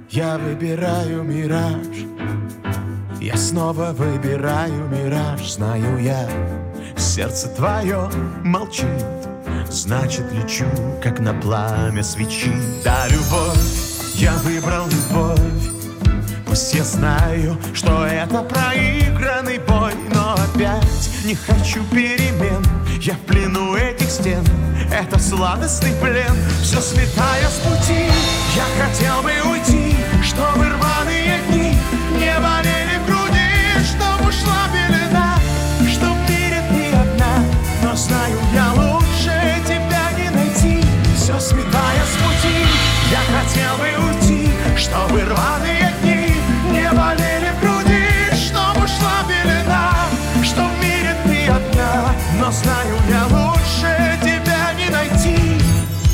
Я выбираю мираж, я снова выбираю мираж. Знаю я, сердце твое молчит, значит лечу, как на пламя свечи. Да, любовь, я выбрал любовь. Пусть я знаю, что это проигранный бой, но опять не хочу перемен. Я в плену этих стен, это сладостный плен. Все сметая с пути, я хотел бы уйти, чтобы рваные дни не болели в груди, чтоб ушла белена, чтоб в мире ты одна. Но знаю я, лучше тебя не найти. Все сметая с пути, я хотел бы уйти, чтобы рваные дни не болели в груди, чтоб ушла белена, чтоб в мире ты одна. Но знаю я, лучше тебя не найти.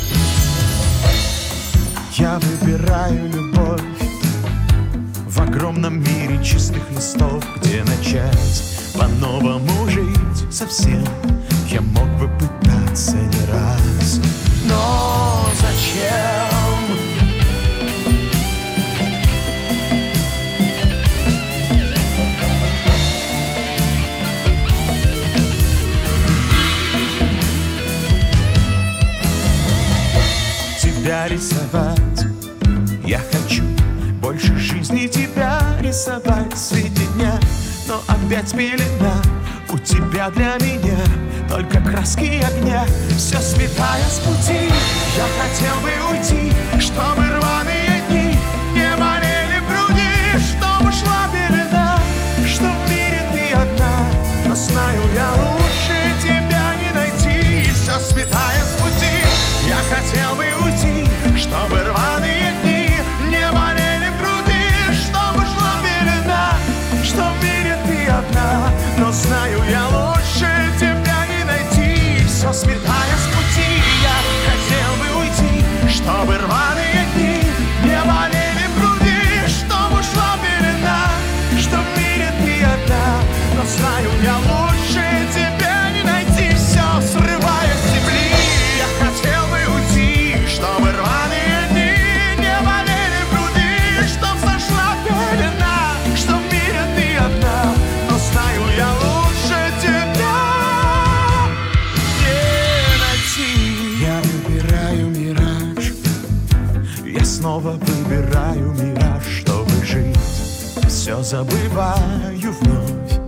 Я выбираю любовь в огромном мире чистых листов, где начать по-новому жить совсем. Я мог бы пытаться не раз, но зачем? Тебя рисовать, я хочу больше жизни тебя рисовать среди дня. Но опять пелена у тебя для меня, только краски огня. Все сметая с пути, я хотел бы уйти, чтобы рваные дни не болели в груди, чтобы ушла белена, что в мире ты одна. Но знаю я, лучше тебя не найти. Все сметая с пути, я хотел бы уйти, чтобы рваные дни не болели в груди, чтобы ушла белена, что в мире ты одна. Но знаю я, лучше тебя не найти. Все сметая с пути, я хотел бы уйти, чтобы рваные дни не болели в груди, чтобы ушла белена, что в мире ты одна. Но знаю я, лучше тебя не найти. Все срывая с земли, я хотел бы уйти, чтобы рваные дни не болели в груди, чтоб сошла пелена, что в мире ты одна. Но знаю я, лучше тебя не найти. Я выбираю мираж, я снова выбираю мираж, чтобы жить. Все забываю вновь,